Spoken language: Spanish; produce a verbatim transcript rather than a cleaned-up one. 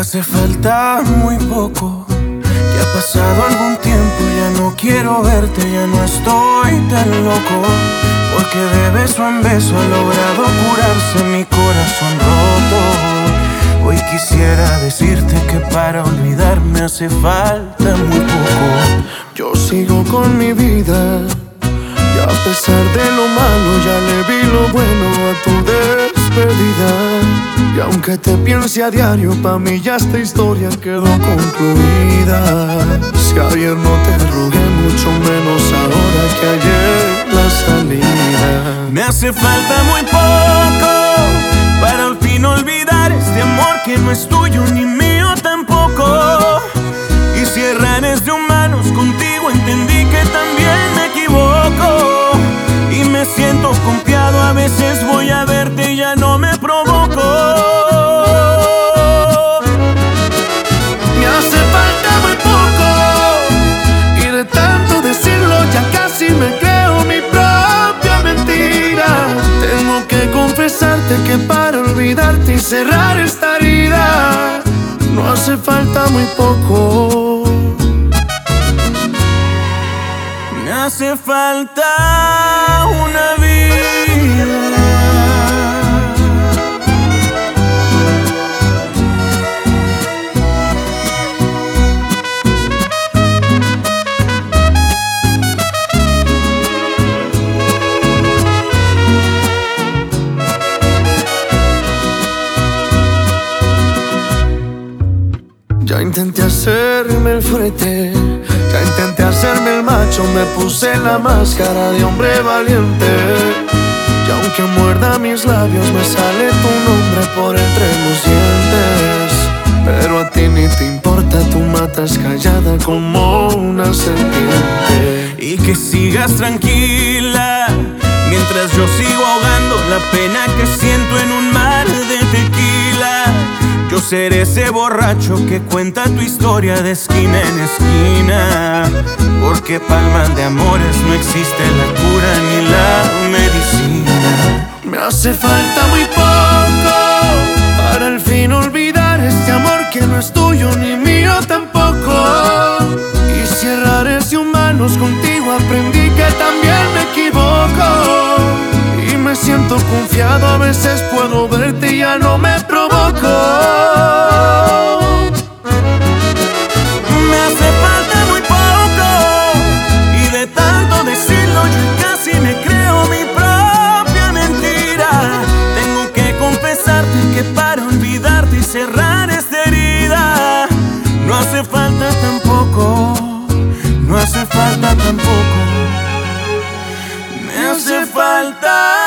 hace falta muy poco. Ya ha pasado algún tiempo, ya no quiero verte, ya no estoy tan loco. Porque de beso en beso ha logrado curarse mi corazón roto. Hoy quisiera decirte que para olvidarme hace falta muy poco. Yo sigo con mi vida y a pesar de lo malo ya le vi lo bueno a tu despedida. Y aunque te piense a diario, pa' mí ya esta historia quedó concluida. Si ayer no te rogué, mucho menos ahora que ayer la salida. Me hace falta muy poco para al fin olvidar este amor que no es tuyo ni mío tampoco. Y si errares de humanos, contigo entendí que también me equivoco. Y me siento confiado, a veces voy a verte y ya no me provoco. Me hace falta muy poco y de tanto decirlo ya casi me creo mi propia mentira. Tengo que confesarte que para olvidarte y cerrar esta herida no hace falta muy poco. Me hace falta una vida. Ya intenté hacerme el fuerte, ya intenté hacerme el macho, me puse la máscara de hombre valiente. Y aunque muerda mis labios, me sale tu nombre por entre los dientes. Pero a ti ni te importa, tú matas callada como una serpiente. Y que sigas tranquila mientras yo sigo ahogando la pena que siento en un mar de tequila. Yo seré ese borracho que cuenta tu historia de esquina en esquina. Porque palmas de amores no existe la cura ni la medicina. Me hace falta muy poco para al fin olvidar este amor que no es tuyo ni mío tampoco. Y si errares de humanos, contigo aprendí que también me equivoco. Y me siento confiado, a veces puedo verte y ya no me provoco. Me hace falta muy poco y de tanto decirlo yo casi me creo mi propia mentira. Tengo que confesarte que para olvidarte y cerrar esta herida no hace falta tampoco, no hace falta tampoco. Me hace falta